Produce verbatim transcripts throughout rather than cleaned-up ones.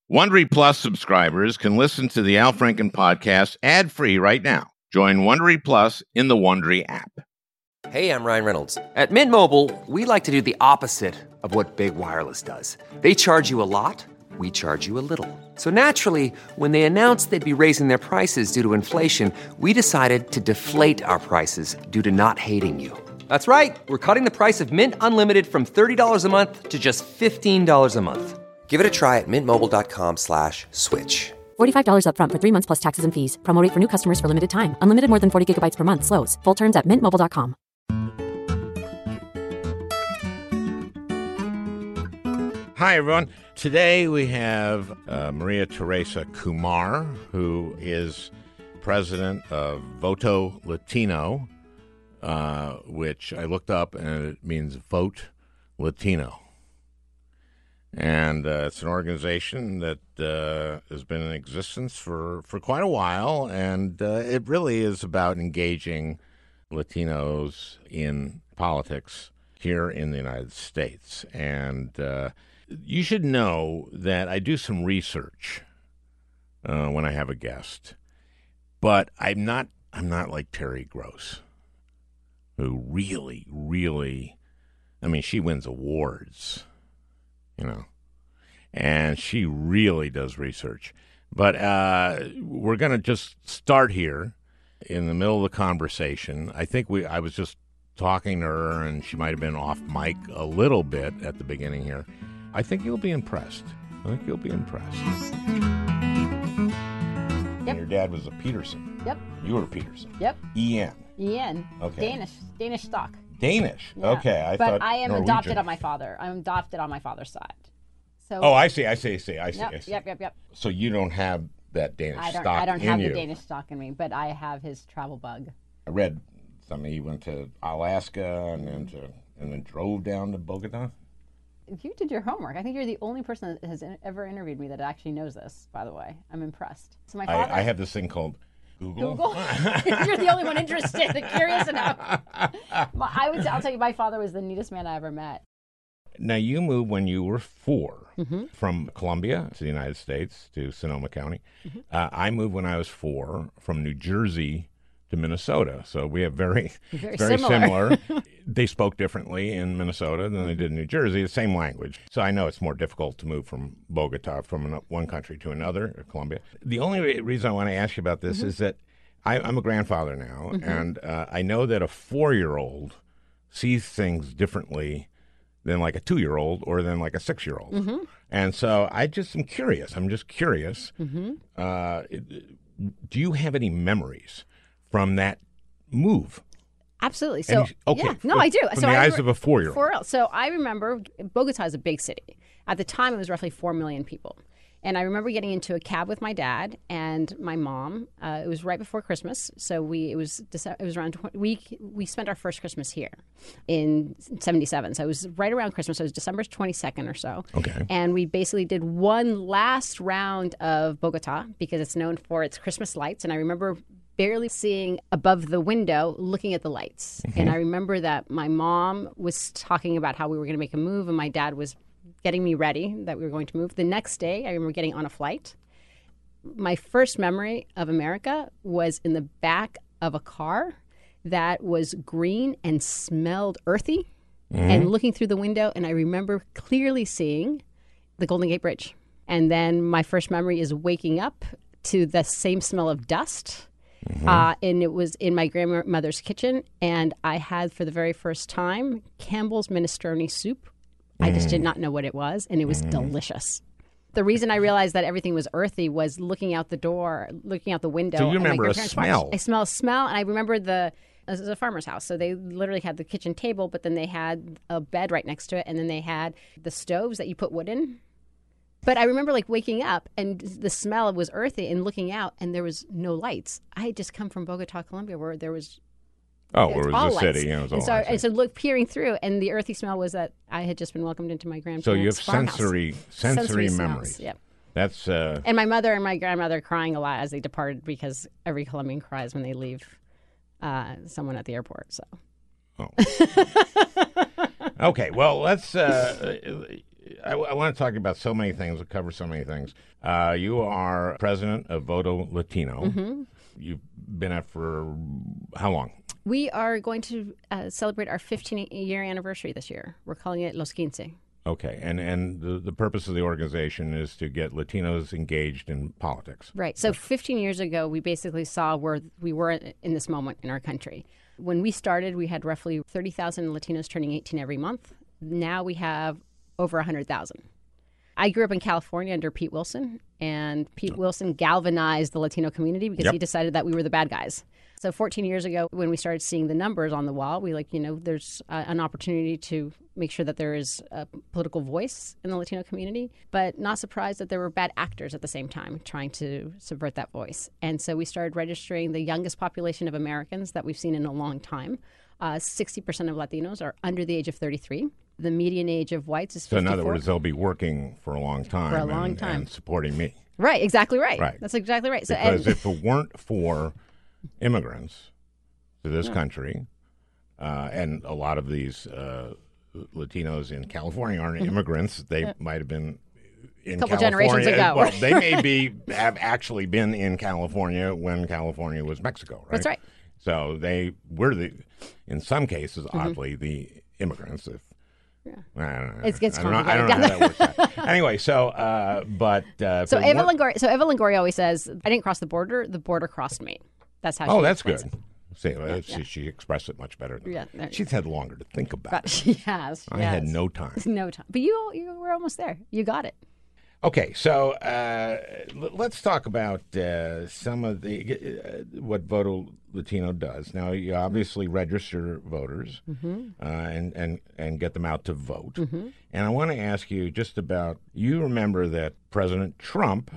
Wondery Plus subscribers can listen to the Al Franken podcast ad-free right now. Join Wondery Plus in the Wondery app. Hey, I'm Ryan Reynolds. At Mint Mobile, we like to do the opposite of what Big Wireless does. They charge you a lot, we charge you a little. So naturally, when they announced they'd be raising their prices due to inflation, we decided to deflate our prices due to not hating you. That's right. We're cutting the price of Mint Unlimited from thirty dollars a month to just fifteen dollars a month. Give it a try at mintmobile.com slash switch. forty-five dollars up front for three months plus taxes and fees. Promo rate for new customers for limited time. Unlimited more than forty gigabytes per month. Slows full terms at mint mobile dot com. Hi, everyone. Today we have uh, Maria Teresa Kumar, who is president of Voto Latino, uh, which I looked up, and it means Vote Latino. And uh, it's an organization that uh, has been in existence for, for quite a while, and uh, it really is about engaging Latinos in politics here in the United States. And uh, you should know that I do some research uh, when I have a guest, but I'm not I'm not like Terry Gross, who really, really, I mean, she wins awards, you know, and she really does research. But uh, we're going to just start here in the middle of the conversation. I think we I was just talking to her, and she might have been off mic a little bit at the beginning here. I think you'll be impressed. I think you'll be impressed. Yep. And your dad was a Peterson. Yep. You were a Peterson. Yep. E N. E N. Okay. Danish. Danish stock. Danish. Yeah. Okay. I but thought I am Norwegian. adopted on my father. I'm adopted on my father's side. So. Oh, I see. I see. I see. I see. Yep. I see. Yep. Yep. Yep. So you don't have that Danish I don't. stock I don't in have you. the Danish stock in me, but I have his travel bug. I read something. He went to Alaska and then to and then drove down to Bogota. You did your homework. I think you're the only person that has in, ever interviewed me that actually knows this, by the way. I'm impressed. So my father... I, I have this thing called Google. Google? You're the only one interested and curious enough. I would, I'll tell you, my father was the neatest man I ever met. Now, you moved when you were four Mm-hmm. from Columbia to the United States, to Sonoma County. Mm-hmm. Uh, I moved when I was four from New Jersey to Minnesota. So we have very, very, very similar. similar. They spoke differently in Minnesota than they did in New Jersey, the same language. So I know it's more difficult to move from Bogota, from one country to another, or Columbia. The only re- reason I want to ask you about this mm-hmm. is that I, I'm a grandfather now, mm-hmm. and uh, I know that a four-year-old sees things differently than like a two-year-old or than like a six-year-old. Mm-hmm. And so I just am curious. I'm just curious. Mm-hmm. Uh, do you have any memories from that move? Absolutely. So, you, okay. yeah, no, I do. From so the I eyes re- of a four-year-old. four So I remember Bogota is a big city. At the time, it was roughly four million people. And I remember getting into a cab with my dad and my mom. Uh, it was right before Christmas, so we it was it was around we we spent our first Christmas here in seventy-seven. So it was right around Christmas. So it was December twenty-second or so. Okay. And we basically did one last round of Bogota because it's known for its Christmas lights. And I remember barely seeing above the window, looking at the lights. Mm-hmm. And I remember that my mom was talking about how we were going to make a move, and my dad was getting me ready that we were going to move. The next day, I remember getting on a flight. My first memory of America was in the back of a car that was green and smelled earthy, mm-hmm. and looking through the window, and I remember clearly seeing the Golden Gate Bridge. And then my first memory is waking up to the same smell of dust. Mm-hmm. Uh, and it was in my grandmother's kitchen, and I had for the very first time Campbell's minestrone soup. I just did not know what it was, and it was mm. delicious. The reason I realized that everything was earthy was looking out the door, looking out the window. So you remember a grandparents' smell? Porch. I smell a smell, and I remember the this was a farmer's house, so they literally had the kitchen table, but then they had a bed right next to it, and then they had the stoves that you put wood in. But I remember like waking up, and the smell was earthy, and looking out, and there was no lights. I had just come from Bogota, Colombia, where there was. Oh, where it was all a lights. city. You know, it was and all so, lights. and so, look, peering through, and the earthy smell was that I had just been welcomed into my grandparents' So you have farmhouse. sensory, sensory, sensory memories. smells, yep. That's. Uh, And my mother and my grandmother crying a lot as they departed, because every Colombian cries when they leave uh, someone at the airport. So. Oh. Okay. Well, let's. Uh, I, I want to talk about so many things. We'll cover so many things. Uh, you are president of Voto Latino. Mm-hmm. You've been at for how long? We are going to uh, celebrate our fifteen-year anniversary this year. We're calling it Los Quince. Okay, and and the, the purpose of the organization is to get Latinos engaged in politics. Right. So fifteen years ago, we basically saw where we were in this moment in our country. When we started, we had roughly thirty thousand Latinos turning eighteen every month. Now we have over one hundred thousand. I grew up in California under Pete Wilson, and Pete Wilson galvanized the Latino community because Yep. he decided that we were the bad guys. So fourteen years ago, when we started seeing the numbers on the wall, we like, you know, there's uh, an opportunity to make sure that there is a political voice in the Latino community, but not surprised that there were bad actors at the same time trying to subvert that voice. And so we started registering the youngest population of Americans that we've seen in a long time. Uh, sixty percent of Latinos are under the age of thirty-three. The median age of whites is So fifty-four. in other words, they'll be working for a long time. For a long and, time. and supporting me. Right, exactly right. Right. That's exactly right. So, Because and, if it weren't for immigrants to this country, uh, and a lot of these uh, Latinos in California aren't immigrants, they might have been in Couple California. generations ago. Well, they may be have actually been in California when California was Mexico, right? That's right. So they were the, in some cases, oddly, the immigrants. If Yeah. I don't know. It gets I don't know, I don't know how that works out. Anyway, so uh, but uh, if so it Eva weren't- Longoria, so Eva Longoria always says, "I didn't cross the border; the border crossed me." That's how. Oh, she that's explains good. it. See, uh, she, she expressed it much better. Than Yeah, there- she's had longer to think about But it. she has. I had yes. no time. no time. But you, you were almost there. You got it. Okay, so uh, l- let's talk about uh, some of the uh, what Voto Latino does. Now, you obviously register voters Mm-hmm. uh, and and and get them out to vote. And I want to ask you just about. You remember that President Trump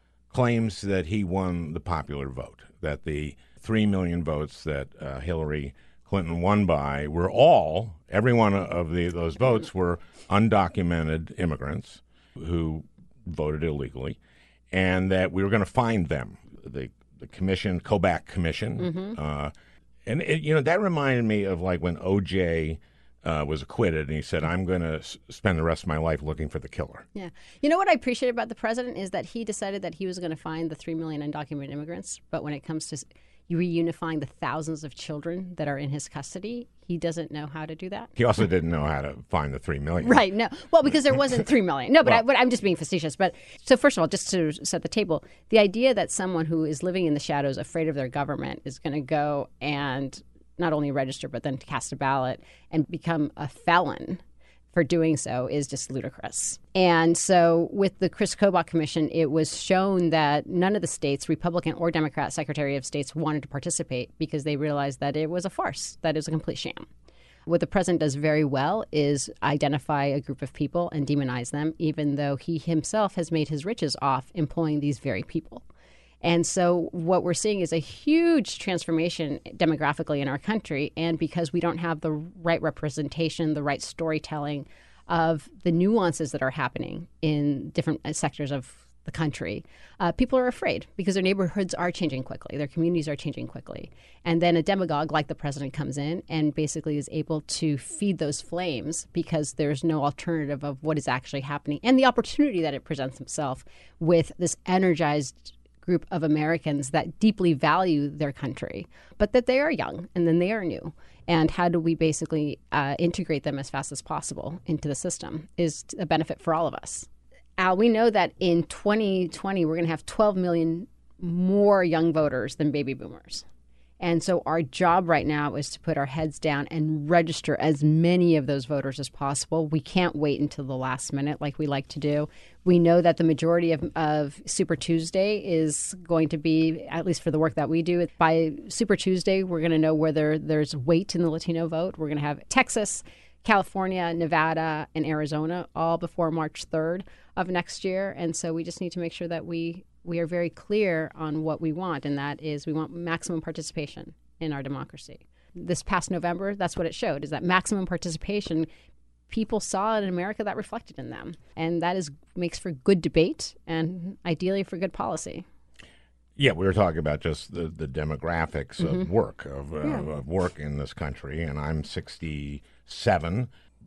claims that he won the popular vote, that the three million votes that uh, Hillary Clinton won by were all, every one of the, those votes were undocumented immigrants who voted illegally, and that we were going to find them. The the commission, Kobach Commission, uh, and it, you know that reminded me of like when O J uh, was acquitted, and he said, "I'm going to s- spend the rest of my life looking for the killer." Yeah. You know what I appreciate about the president is that he decided that he was going to find the three million undocumented immigrants, but when it comes to s- reunifying the thousands of children that are in his custody, he doesn't know how to do that. He also didn't know how to find the three million. Right. No. Well, because there wasn't three million. No, but, Well- I, but I'm just being facetious. But so first of all, just to set the table, the idea that someone who is living in the shadows, afraid of their government, is going to go and not only register but then cast a ballot and become a felon for doing so is just ludicrous. And so with the Chris Kobach Commission, it was shown that none of the states, Republican or Democrat Secretary of States, wanted to participate because they realized that it was a farce, that it was a complete sham. What the president does very well is identify a group of people and demonize them, even though he himself has made his riches off employing these very people. And so what we're seeing is a huge transformation demographically in our country. And because we don't have the right representation, the right storytelling of the nuances that are happening in different sectors of the country, uh, people are afraid because their neighborhoods are changing quickly. Their communities are changing quickly. And then a demagogue like the president comes in and basically is able to feed those flames because there's no alternative of what is actually happening and the opportunity that it presents himself with this energized group of Americans that deeply value their country, but that they are young and then they are new. And how do we basically uh, integrate them as fast as possible into the system is a benefit for all of us. Al, we know that in twenty twenty, we're going to have twelve million more young voters than baby boomers. And so our job right now is to put our heads down and register as many of those voters as possible. We can't wait until the last minute like we like to do. We know that the majority of, of Super Tuesday is going to be, at least for the work that we do, by Super Tuesday, we're going to know whether there's weight in the Latino vote. We're going to have Texas, California, Nevada, and Arizona all before March third of next year. And so we just need to make sure that we we are very clear on what we want, and that is we want maximum participation in our democracy. This past November, that's what it showed, is that maximum participation, people saw in America that reflected in them. And that is makes for good debate and ideally for good policy. Yeah, we were talking about just the, the demographics Mm-hmm. of work, of, uh, Yeah. of work in this country, and I'm sixty-seven.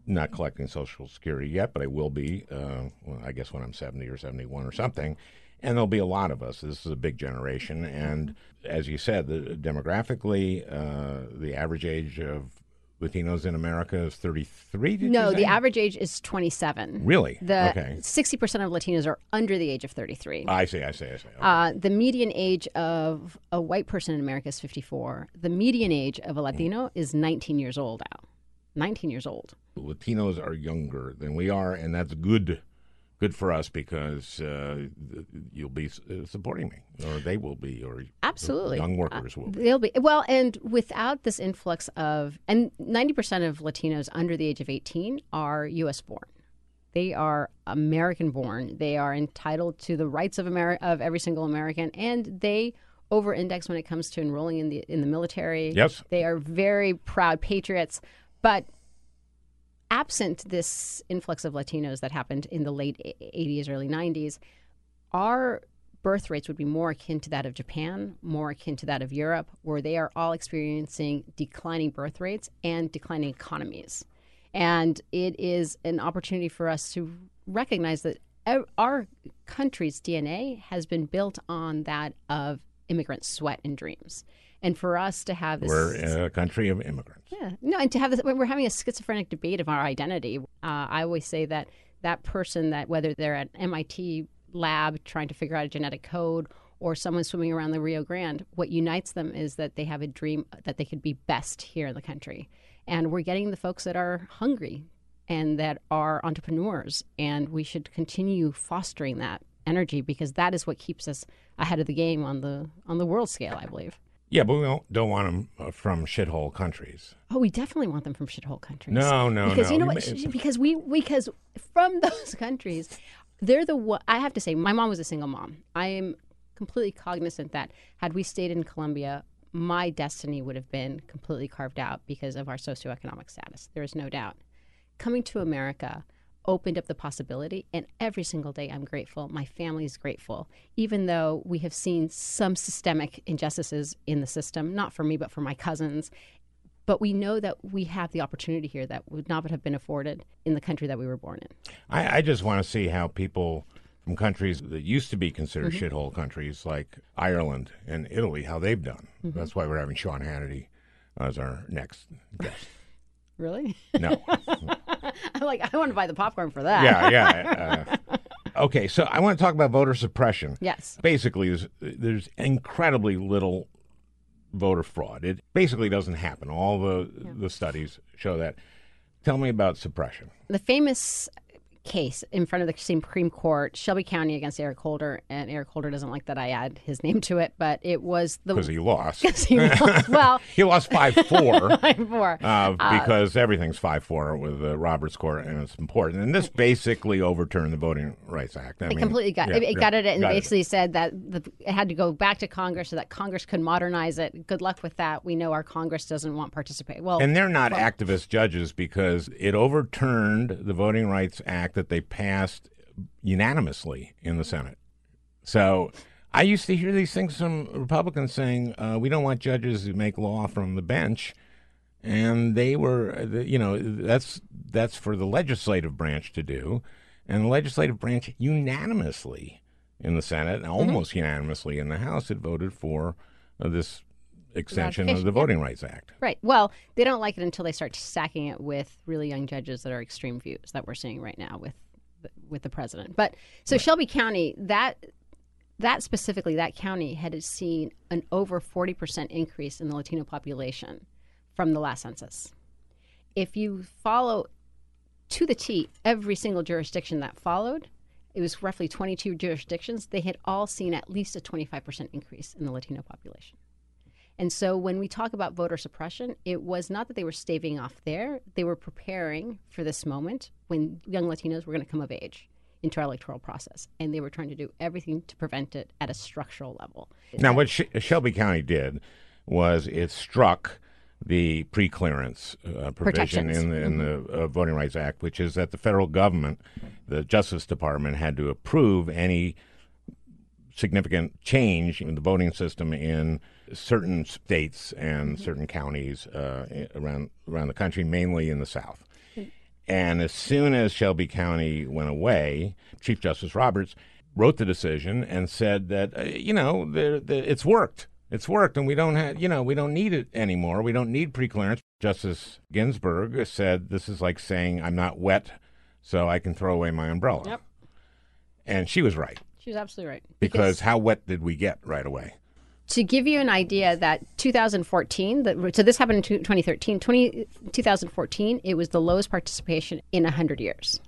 not collecting Social Security yet, but I will be, uh, well, I guess when I'm seventy or seventy-one or something. And there'll be a lot of us. This is a big generation. And as you said, the, demographically, uh, the average age of Latinos in America is thirty-three, did No, you say? the average age is twenty-seven. Really? The Okay. sixty percent of Latinos are under the age of thirty-three. I see, I see, I see. Okay. Uh, the median age of a white person in America is fifty-four. The median age of a Latino is nineteen years old now. nineteen years old. Latinos are younger than we are, and that's good. Good for us because uh, you'll be uh, supporting me, or they will be, or Absolutely. young workers Uh, will be. They'll be. Well, and without this influx of, and ninety percent of Latinos under the age of eighteen are U S born. They are American born. They are entitled to the rights of Ameri- of every single American, and they over-index when it comes to enrolling in the in the military. Yes. They are very proud patriots, but absent this influx of Latinos that happened in the late eighties, early nineties, our birth rates would be more akin to that of Japan, more akin to that of Europe, where they are all experiencing declining birth rates and declining economies. And it is an opportunity for us to recognize that our country's D N A has been built on that of immigrant sweat and dreams. And for us to have this... We're a country of immigrants. Yeah. No, and to have this... We're having a schizophrenic debate of our identity. Uh, I always say that that person that, whether they're at M I T lab trying to figure out a genetic code or someone swimming around the Rio Grande, what unites them is that they have a dream that they could be best here in the country. And we're getting the folks that are hungry and that are entrepreneurs. And we should continue fostering that energy because that is what keeps us ahead of the game on the on the world scale, I believe. Yeah, but we don't, don't want them uh, from shithole countries. Oh, we definitely want them from shithole countries. No, no, because no. you know You what? may- Because we because from those countries, they're the one. I have to say, my mom was a single mom. I am completely cognizant that had we stayed in Colombia, my destiny would have been completely carved out because of our socioeconomic status. There is no doubt. Coming to America opened up the possibility, and every single day I'm grateful. My family is grateful, even though we have seen some systemic injustices in the system, not for me, but for my cousins. But we know that we have the opportunity here that would not have been afforded in the country that we were born in. I, I just want to see how people from countries that used to be considered Mm-hmm. shithole countries like Ireland and Italy, how they've done. Mm-hmm. That's why we're having Sean Hannity as our next guest. Really? No. I'm like, I want to buy the popcorn for that. yeah, yeah. Uh, okay, so I want to talk about voter suppression. Yes. Basically, there's, there's incredibly little voter fraud. It basically doesn't happen. All the the studies show that. Tell me about suppression. The famous case in front of the Supreme Court, Shelby County against Eric Holder, and Eric Holder doesn't like that I add his name to it, but it was the Because he lost. he lost. Well, He lost five four. four. Uh, because everything's five four with the Roberts Court, and it's important. And this basically overturned the Voting Rights Act. I It mean, completely got yeah, it, it yeah, got it and got basically said that the, it had to go back to Congress so that Congress could modernize it. Good luck with that. We know our Congress doesn't want participate. Well, And they're not activist judges because it overturned the Voting Rights Act that they passed unanimously in the Senate. So I used to hear these things from Republicans saying, uh, we don't want judges who make law from the bench. And they were, you know, that's that's for the legislative branch to do. And the legislative branch unanimously in the Senate, and almost unanimously in the House, had voted for uh, this extension of the Ratification, yeah. Voting Rights Act. right. Well, they don't like it until they start stacking it with really young judges that are extreme views that we're seeing right now with with the president. But so Shelby County, that that specifically, that county had seen an over forty percent increase in the Latino population from the last census. If you follow to the T every single jurisdiction that followed, it was roughly twenty-two jurisdictions, they had all seen at least a twenty-five percent increase in the Latino population. And so when we talk about voter suppression, it was not that they were staving off there. They were preparing for this moment when young Latinos were going to come of age into our electoral process. And they were trying to do everything to prevent it at a structural level. Now, what Sh- Shelby County did was it struck the pre-clearance uh, provision Protections. in the, in the uh, Voting Rights Act, which is that the federal government, the Justice Department, had to approve any significant change in the voting system in certain states and certain counties uh, around around the country, mainly in the South. And as soon as Shelby County went away, Chief Justice Roberts wrote the decision and said that, uh, you know, the, the, it's worked. It's worked, and we don't have, you know, we don't need it anymore. We don't need preclearance. Justice Ginsburg said this is like saying I'm not wet, so I can throw away my umbrella. Yep. And she was right. She was absolutely right. Because, Because how wet did we get right away? to give you an idea, that two thousand fourteen, that, so this happened in twenty thirteen, twenty, two thousand fourteen, it was the lowest participation in one hundred years.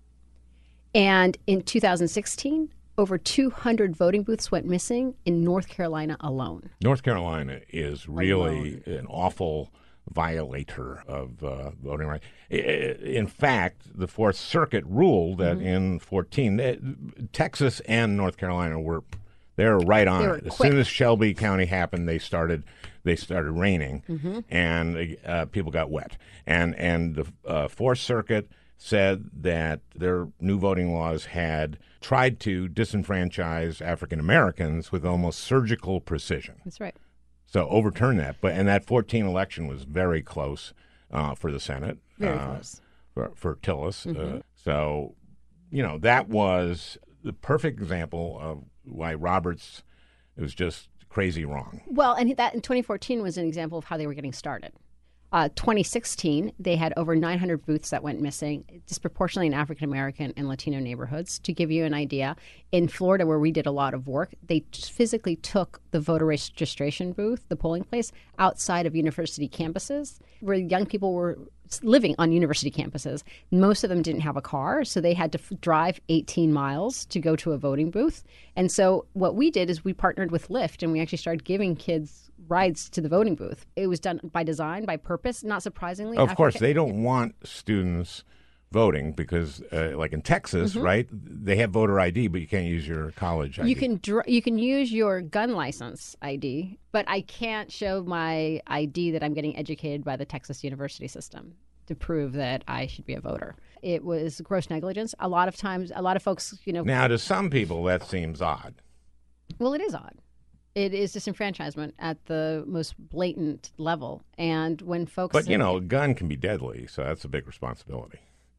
And in two thousand sixteen, over two hundred voting booths went missing in North Carolina alone. North Carolina is really alone. An awful violator of uh, voting rights. In fact, the Fourth Circuit ruled that mm-hmm. in fourteen, uh, Texas and North Carolina were they're right on they it. As soon as Shelby County happened, they started they started raining, mm-hmm. and uh, people got wet. And and the uh, Fourth Circuit said that their new voting laws had tried to disenfranchise African Americans with almost surgical precision. That's right. So overturn that. But and that fourteen election was very close uh, for the Senate. Very uh, close. For, for Tillis. Mm-hmm. Uh, so, you know, that was the perfect example of why Roberts was just crazy wrong. Well, and that in twenty fourteen was an example of how they were getting started. Uh, twenty sixteen, they had over nine hundred booths that went missing, disproportionately in African American and Latino neighborhoods. To give you an idea, in Florida, where we did a lot of work, they physically took the voter registration booth, the polling place, outside of university campuses, where young people were living on university campuses. Most of them didn't have a car, so they had to f- drive eighteen miles to go to a voting booth. And so what we did is we partnered with Lyft, and we actually started giving kids rides to the voting booth. It was done by design, by purpose, not surprisingly. Of Africa- course, they don't want students voting because, uh, like in Texas, mm-hmm. right, they have voter I D, but you can't use your college I D. You can dr- you can use your gun license I D, but I can't show my I D that I'm getting educated by the Texas university system to prove that I should be a voter. It was gross negligence. A lot of times, a lot of folks, you know. Now, to some people, that seems odd. Well, it is odd. It is disenfranchisement at the most blatant level. And when folks... But, you know, a gun can be deadly, so that's a big responsibility.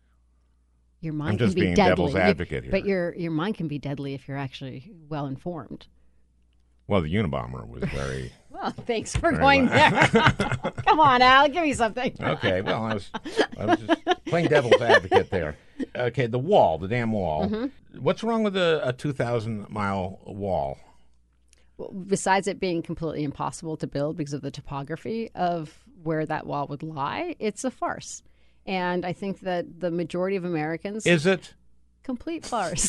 Your mind I'm just can be being deadly. devil's advocate you, here. But your your mind can be deadly if you're actually well-informed. Well, the Unabomber was very... Well, thanks for very going well. there. Come on, Al, give me something. Okay, well, I was, I was just playing devil's advocate there. Okay, the wall, the damn wall. Mm-hmm. What's wrong with a, a two thousand mile wall? Well, besides it being completely impossible to build because of the topography of where that wall would lie, it's a farce. And I think that the majority of Americans... Is it? Complete farce.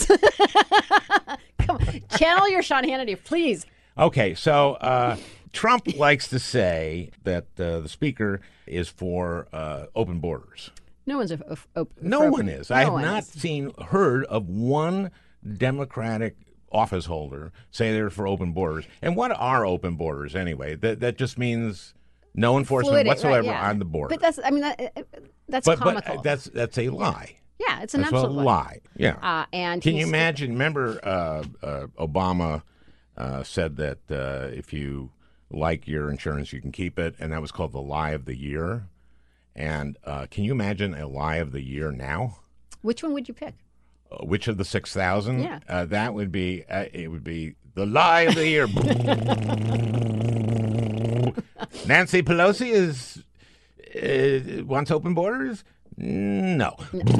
Come on, channel your Sean Hannity, please. Okay, so uh, Trump likes to say that uh, the speaker is for uh, open borders. No one's a, a, open. No for one open. is. No I have one not is. seen, heard of one Democratic office holder say they're for open borders. And what are open borders anyway? That that just means no enforcement Fluid, whatsoever right, yeah. on the border. But that's, I mean, that, that's but, comical. But that's that's a lie. Yeah, it's an that's absolute a lie. Yeah. Uh, and Can you he's- imagine? Remember, uh, uh, Obama uh, said that uh, if you like your insurance, you can keep it, and that was called the lie of the year. And uh, can you imagine a lie of the year now? Which one would you pick? Uh, which of the six thousand? Yeah. Uh, that would be, uh, it would be the lie of the year. Nancy Pelosi is uh, wants open borders? No.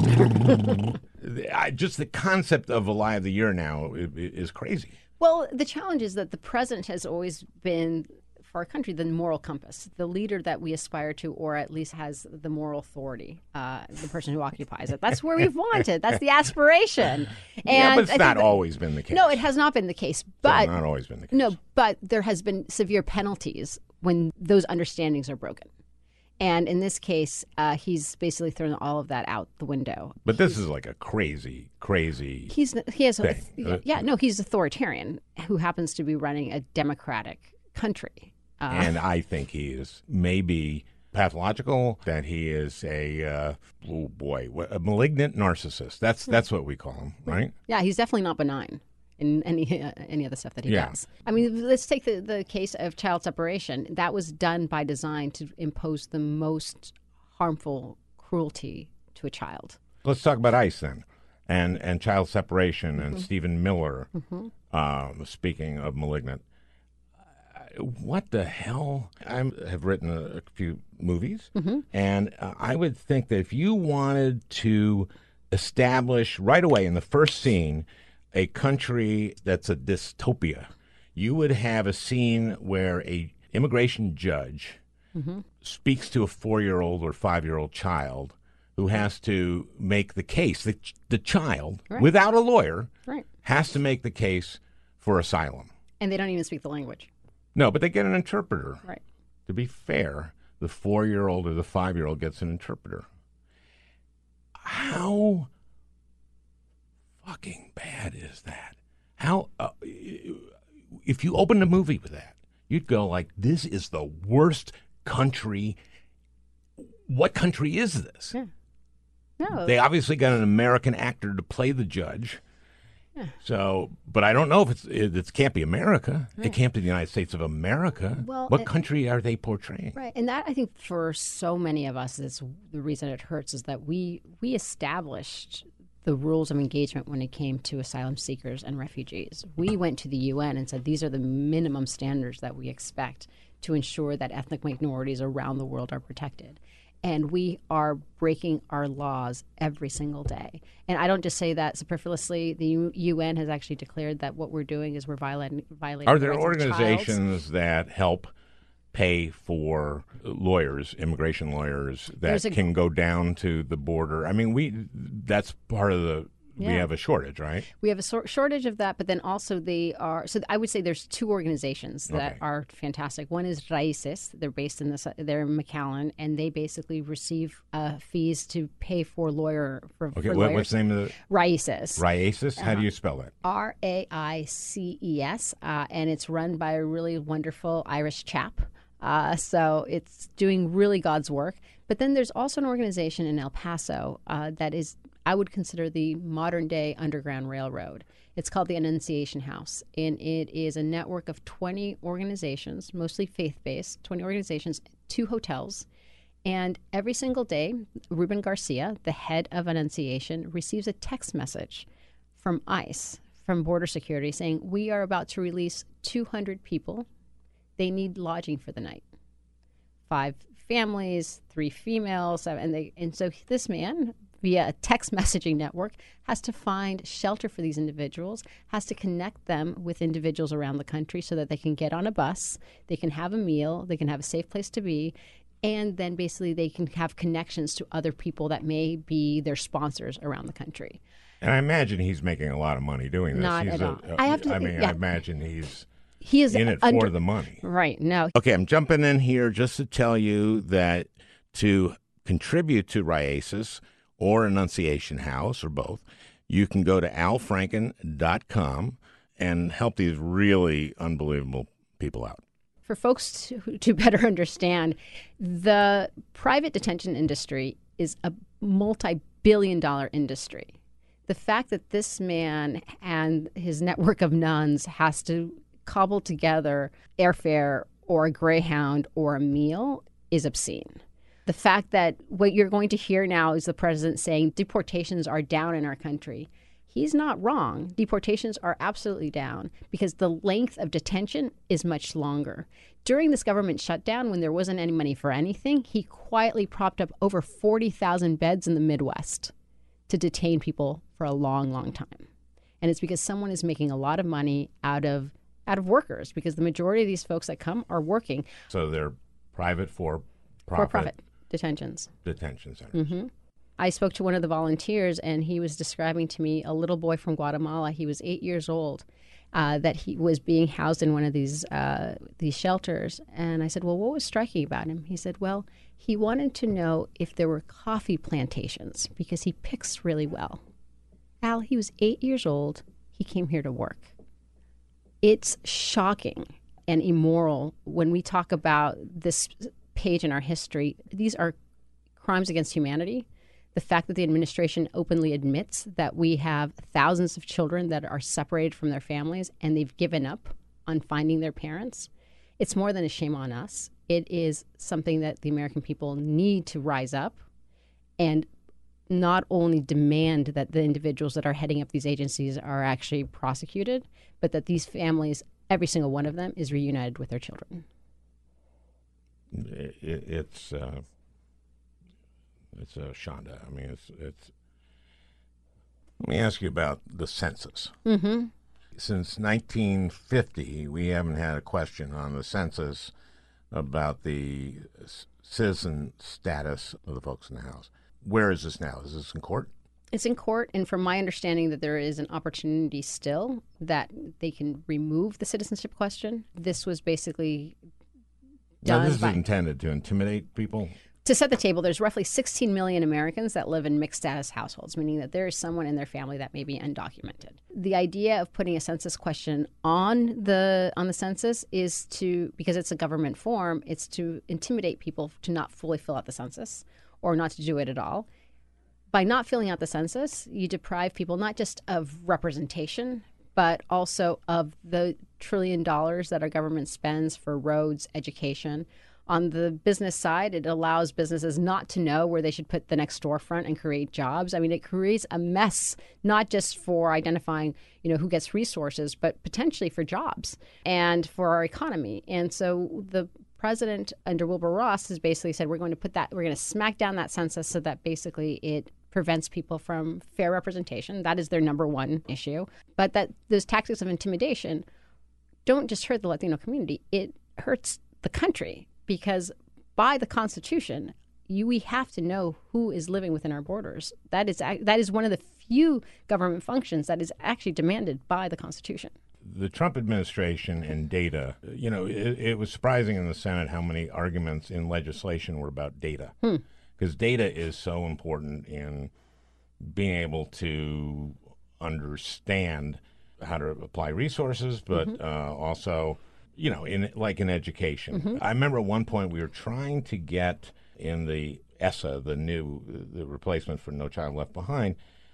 I, just the concept of a lie of the year now is, is crazy. Well, the challenge is that the president has always been, for our country, the moral compass, the leader that we aspire to, or at least has the moral authority, uh, the person who occupies it. That's where we've wanted. That's the aspiration. And yeah, but it's I think not that- always been the case. No, it has not been the case. It's But not always been the case. no, but there has been severe penalties when those understandings are broken. And in this case, uh, he's basically thrown all of that out the window. But this is like a crazy, crazy. He's he has a, thing. yeah no he's authoritarian who happens to be running a democratic country. Uh, And I think he is maybe pathological, that he is a, uh, oh boy, what- a malignant narcissist. That's that's what we call him, right? yeah, he's definitely not benign in any uh, any of the stuff that he Yeah. does. I mean, let's take the, the case of child separation. That was done by design to impose the most harmful cruelty to a child. Let's talk about ICE then, and and child separation, and Mm-hmm. Stephen Miller. Um, speaking of Malignant, uh, what the hell? I have written a, a few movies, Mm-hmm. and uh, I would think that if you wanted to establish right away in the first scene a country that's a dystopia, you would have a scene where a immigration judge Mm-hmm. speaks to a four-year-old or five-year-old child who has to make the case. The, the child, Right. without a lawyer, Right. has to make the case for asylum. And they don't even speak the language. No, but they get an interpreter. Right. To be fair, the four-year-old or the five-year-old gets an interpreter. How fucking bad is that? How, uh, if you opened a movie with that, you'd go like, this is the worst country. What country is this? Yeah. No. They obviously got an American actor to play the judge. So, but I don't know if it's it, it can't be America. It can't be the United States of America. Well, what it- country are they portraying? Right, and that I think for so many of us, is the reason it hurts is that we we established the rules of engagement when it came to asylum seekers and refugees. We went to the U N and said these are the minimum standards that we expect to ensure that ethnic minorities around the world are protected. And we are breaking our laws every single day. And I don't just say that superfluously. The U- UN has actually declared that what we're doing is we're violating violating. Are the there rights of the child. organizations that help pay for lawyers, immigration lawyers, that There's a- can go down to the border? I mean, we that's part of the we Yeah. have a shortage, right? We have a sor- shortage of that, but then also they are. So I would say there's two organizations that Okay. are fantastic. One is Raices. They're based in this. They're in McAllen, and they basically receive uh, fees to pay for lawyer for, Okay, for what, lawyers. what's the name of the Raices. Raices? How Uh-huh. do you spell that? R A I C E S, uh, and it's run by a really wonderful Irish chap. Uh, so it's doing really God's work. But then there's also an organization in El Paso uh, that is, I would consider, the modern day Underground Railroad. It's called the Annunciation House, and it is a network of twenty organizations, mostly faith-based, twenty organizations, two hotels. And every single day, Ruben Garcia, the head of Annunciation, receives a text message from ICE, from Border Security, saying, we are about to release two hundred people. They need lodging for the night. Five families, three females, and they and so this man, via a text messaging network, has to find shelter for these individuals, has to connect them with individuals around the country so that they can get on a bus, they can have a meal, they can have a safe place to be, and then basically they can have connections to other people that may be their sponsors around the country. And I imagine he's making a lot of money doing this. Not he's at a- all. a- I have to- I mean, yeah. I imagine he's He is in it under, for the money. right. No, Okay, I'm jumping in here just to tell you that to contribute to Raices or Annunciation House or both, you can go to al franken dot com and help these really unbelievable people out. for folks to, to better understand, the private detention industry is a multi-billion dollar industry. The fact that this man and his network of nuns has to cobble together airfare or a Greyhound or a meal is obscene. The fact that what you're going to hear now is the president saying deportations are down in our country. He's not wrong. Deportations are absolutely down because the length of detention is much longer. During this government shutdown, when there wasn't any money for anything, he quietly propped up over forty thousand beds in the Midwest to detain people for a long, long time. And it's because someone is making a lot of money out of out of workers, because the majority of these folks that come are working So they're private for for profit detentions. detention centers. I spoke to one of the volunteers, and he was describing to me a little boy from Guatemala. He was eight years old, uh, that he was being housed in one of these uh, these shelters. And I said, well, what was striking about him? He said, well, he wanted to know if there were coffee plantations because he picks really well. Al, he was eight years old. He came here to work. It's shocking and immoral when we talk about this page in our history. These are crimes against humanity. The fact that the administration openly admits that we have thousands of children that are separated from their families and they've given up on finding their parents, it's more than a shame on us. It is something that the American people need to rise up and not only demand that the individuals that are heading up these agencies are actually prosecuted, but that these families, every single one of them, is reunited with their children. It, it, it's uh, it's a Shonda. I mean, it's it's. Let me ask you about the census. Mm-hmm. Since nineteen fifty, we haven't had a question on the census about the citizen status of the folks in the House. Where is this now? Is this in court? It's in court, and from my understanding that there is an opportunity still that they can remove the citizenship question. This was basically done Now, this is by, intended to intimidate people? to set the table. There's roughly sixteen million Americans that live in mixed status households, meaning that there is someone in their family that may be undocumented. The idea of putting a census question on the on the census is to, because it's a government form, it's to intimidate people to not fully fill out the census or not to do it at all. By not filling out the census, you deprive people not just of representation, but also of the trillion dollars that our government spends for roads, education. On the business side, it allows businesses not to know where they should put the next storefront and create jobs. I mean, it creates a mess, not just for identifying, you know, who gets resources, but potentially for jobs and for our economy. And so the president under Wilbur Ross has basically said, we're going to put that, we're going to smack down that census so that basically it prevents people from fair representation. That is their number one issue. But that those tactics of intimidation don't just hurt the Latino community, it hurts the country. Because by the Constitution, you, we have to know who is living within our borders. That is that is one of the few government functions that is actually demanded by the Constitution. The Trump administration and data, you know, it, it was surprising in the Senate how many arguments in legislation were about data. Because hmm. data is so important in being able to understand how to apply resources, but mm-hmm. uh, also... You know, in like in education. Mm-hmm. I remember at one point we were trying to get in the ESSA, the new, the replacement for No Child Left Behind,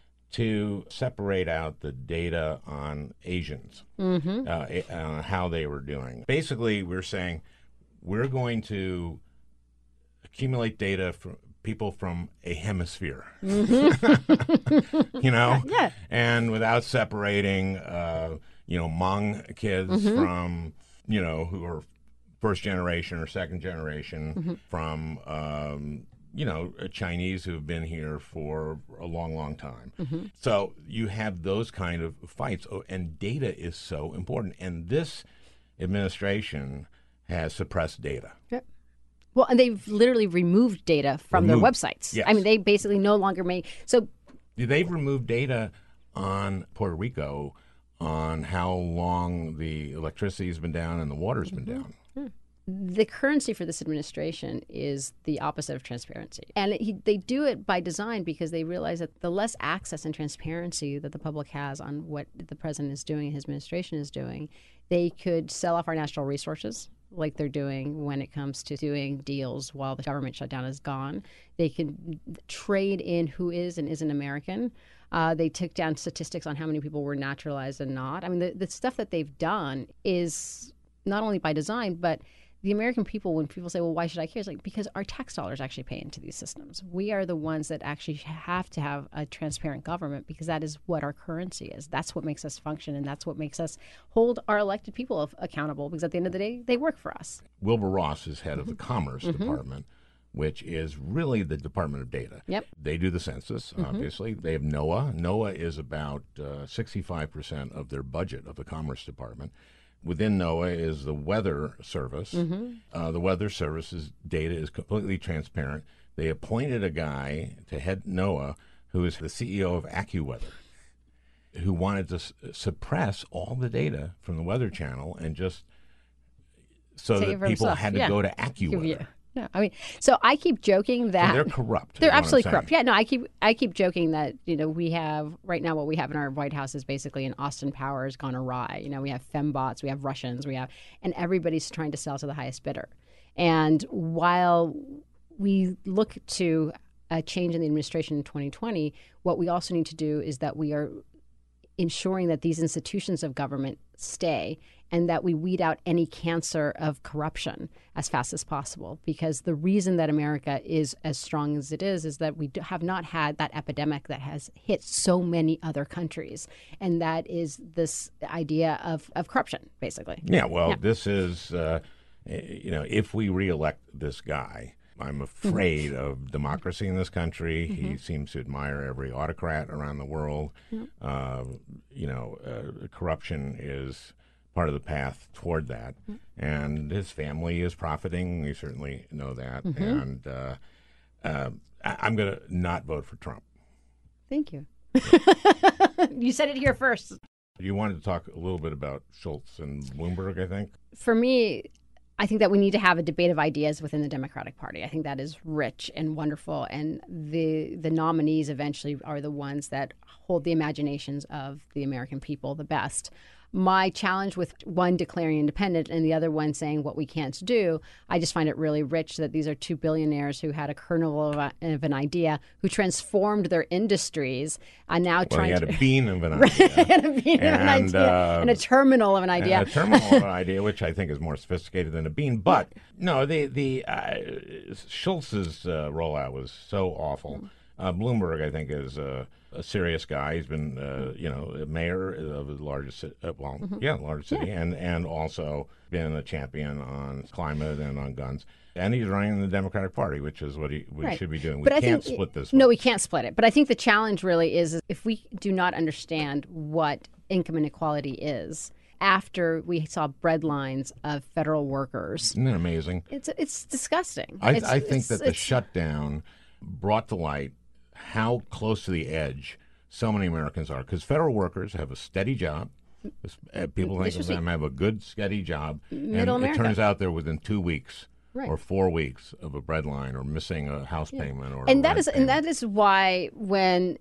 to separate out the data on Asians, mm-hmm. uh, uh, how they were doing. Basically, we're saying we're going to accumulate data from people from a hemisphere, mm-hmm. you know, yeah. and without separating, uh, you know, Hmong kids mm-hmm. from... you know, who are first generation or second generation mm-hmm. from, um, you know, Chinese who have been here for a long, long time. Mm-hmm. So you have those kind of fights. Oh, and data is so important. And this administration has suppressed data. Yep. Well, and they've literally removed data from removed. their websites. Yes. I mean, they basically no longer make... So they've removed data on Puerto Rico on how long the electricity has been down and the water's been mm-hmm. down. Hmm. The currency for this administration is the opposite of transparency. And it, he, they do it by design because they realize that the less access and transparency that the public has on what the president is doing and his administration is doing, they could sell off our natural resources like they're doing when it comes to doing deals while the government shutdown is gone. They can trade in who is and isn't American. Uh, they took down statistics on how many people were naturalized and not. I mean, the, the stuff that they've done is not only by design, but the American people, when people say, well, why should I care? It's like, because our tax dollars actually pay into these systems. We are the ones that actually have to have a transparent government because that is what our currency is. That's what makes us function, and that's what makes us hold our elected people accountable because at the end of the day, they work for us. Wilbur Ross is head of the mm-hmm. Commerce mm-hmm. Department, which is really the Department of Data. Yep. They do the census, mm-hmm. obviously. They have NOAA. NOAA is about uh, sixty-five percent of their budget of the Commerce Department. Within NOAA is the Weather Service. Mm-hmm. Uh, the Weather Service's data is completely transparent. They appointed a guy to head NOAA who is the C E O of AccuWeather, who wanted to s- suppress all the data from the Weather Channel and just so Take that people himself. had to yeah. go to AccuWeather. No, I mean, so I keep joking that So they're corrupt. They're absolutely corrupt. Yeah, no, I keep I keep joking that, you know, we have right now what we have in our White House is basically an Austin Powers gone awry. You know, we have fembots, we have Russians, we have, and everybody's trying to sell to the highest bidder. And while we look to a change in the administration in twenty twenty, what we also need to do is that we are ensuring that these institutions of government stay and that we weed out any cancer of corruption as fast as possible. Because the reason that America is as strong as it is is that we have not had that epidemic that has hit so many other countries. And that is this idea of, of corruption, basically. Yeah, well, Yeah. this is, uh, you know, if we reelect this guy, I'm afraid Mm-hmm. of democracy in this country. Mm-hmm. He seems to admire every autocrat around the world. Mm-hmm. Uh, you know, uh, corruption is part of the path toward that. Mm-hmm. And his family is profiting. We certainly know that. Mm-hmm. And uh, uh, I- I'm going to not vote for Trump. Thank you. You said it here first. You wanted to talk a little bit about Schultz and Bloomberg, I think. For me, I think that we need to have a debate of ideas within the Democratic Party. I think that is rich and wonderful, and the the nominees eventually are the ones that hold the imaginations of the American people the best. My challenge with one declaring independent and the other one saying what we can't do, I just find it really rich that these are two billionaires who had a kernel of, a, of an idea, who transformed their industries, and now Well, trying he had to a bean of an idea. and a bean of an And, idea, uh, and a terminal of an idea. And a terminal of an idea, which I think is more sophisticated than a bean. But no, the the uh, Schultz's uh, rollout was so awful. Uh, Bloomberg, I think, is uh, a serious guy. He's been, uh, you know, a mayor of the largest, ci- uh, well, Mm-hmm. yeah, largest city, and and also been a champion on climate and on guns. And he's running the Democratic Party, which is what he we Right. should be doing. We But I can't think- split this. No, vote. we can't split it. But I think the challenge really is, is if we do not understand what income inequality is, after we saw bread lines of federal workers, Isn't that amazing? it's it's disgusting. I, It's- I think it's- that the it's- shutdown brought to light how close to the edge so many Americans are. Because federal workers have a steady job. Uh, People think This of was them have a good, steady job. Middle and America. it turns out they're within two weeks Right. or four weeks of a bread line or missing a house payment. or and a that rent is and payment. that is why when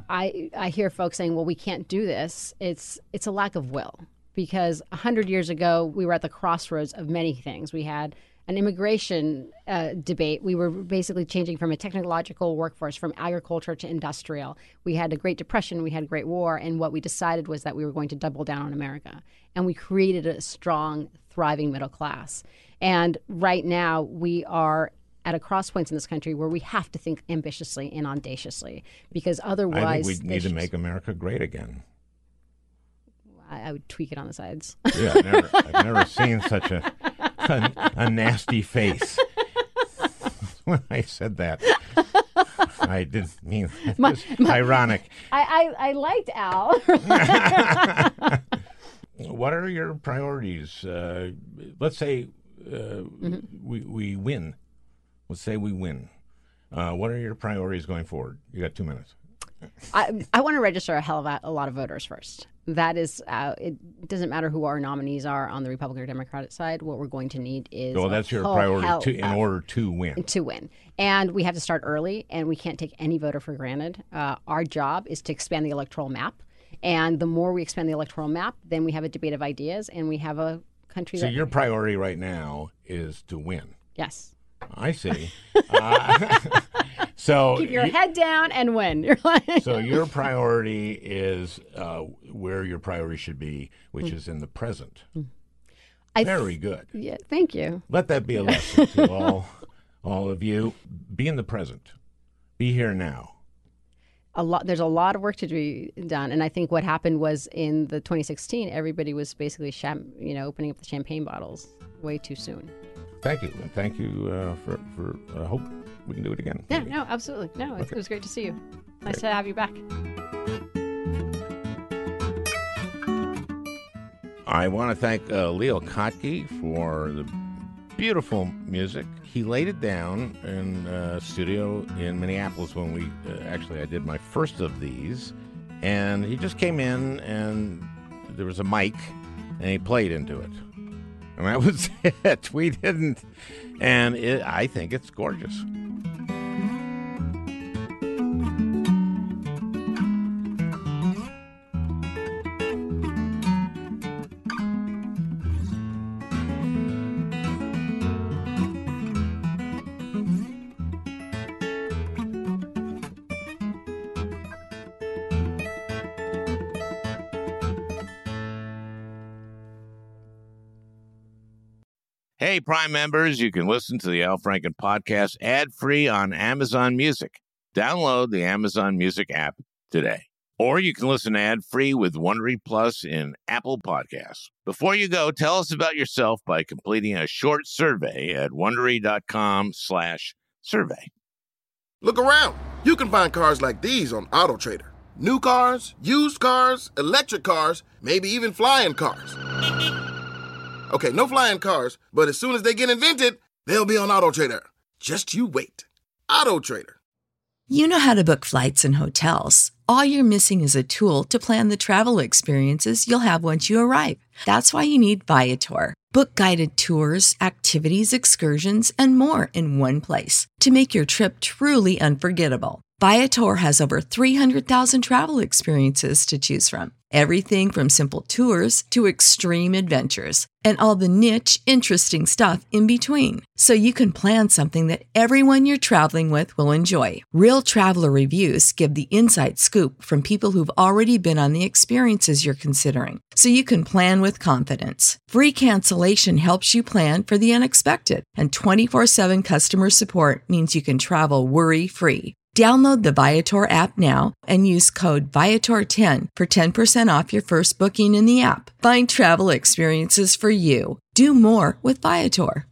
I I hear folks saying, "Well, we can't do this," it's it's a lack of will. Because a hundred years ago, we were at the crossroads of many things. We had an immigration uh, debate. We were basically changing from a technological workforce, from agriculture to industrial. We had a Great Depression, we had a Great War, and what we decided was that we were going to double down on America. And we created a strong, thriving middle class. And right now, we are at a crosspoints in this country where we have to think ambitiously and audaciously, because otherwise, I think we need to there's- make America great again. I, I would tweak it on the sides. Yeah, I've never, I've never seen such a, a a nasty face when I said that. I didn't mean it My- was my- ironic. I, I, I liked Al. What are your priorities? Uh, let's say uh, Mm-hmm. we we win. Let's say we win. Uh, what are your priorities going forward? You got two minutes. I, I want to register a hell of a, a lot of voters first. That is, uh, it doesn't matter who our nominees are on the Republican or Democratic side. What we're going to need is Well, a that's your whole priority hell to, in of- order to win. to win. And we have to start early, and we can't take any voter for granted. Uh, our job is to expand the electoral map. And the more we expand the electoral map, then we have a debate of ideas, and we have a country So that... your priority right now is to win. Yes. I see. Uh, so Keep your you- head down and win. You're like... So your priority is uh, where your priority should be, which Hmm. is in the present. I Very good. Yeah, thank you. Let that be a lesson to all, all of you. Be in the present. Be here now. A lot. There's a lot of work to be done, and I think what happened was in the twenty sixteen, everybody was basically, sham, you know, opening up the champagne bottles way too soon. Thank you, and thank you uh, for. for I uh, hope we can do it again. Yeah, no, absolutely, no. It, Okay. it was great to see you. Nice to have you back. I want to thank uh, Leo Kottke for the beautiful music. He laid it down in a studio in Minneapolis when we uh, actually I did my first of these, and he just came in and there was a mic and he played into it, and that was it. We didn't, and it, I think it's gorgeous. Hey, Prime members, you can listen to the Al Franken podcast ad-free on Amazon Music. Download the Amazon Music app today. Or you can listen ad-free with Wondery Plus in Apple Podcasts. Before you go, tell us about yourself by completing a short survey at Wondery.com slash survey. Look around. You can find cars like these on AutoTrader. New cars, used cars, electric cars, maybe even flying cars. Okay, no flying cars, but as soon as they get invented, they'll be on AutoTrader. Just you wait. AutoTrader. You know how to book flights and hotels. All you're missing is a tool to plan the travel experiences you'll have once you arrive. That's why you need Viator. Book guided tours, activities, excursions, and more in one place to make your trip truly unforgettable. Viator has over three hundred thousand travel experiences to choose from. Everything from simple tours to extreme adventures and all the niche, interesting stuff in between. So you can plan something that everyone you're traveling with will enjoy. Real traveler reviews give the inside scoop from people who've already been on the experiences you're considering. So you can plan with confidence. Free cancellation helps you plan for the unexpected. And twenty-four seven customer support means you can travel worry-free. Download the Viator app now and use code Viator ten for ten percent off your first booking in the app. Find travel experiences for you. Do more with Viator.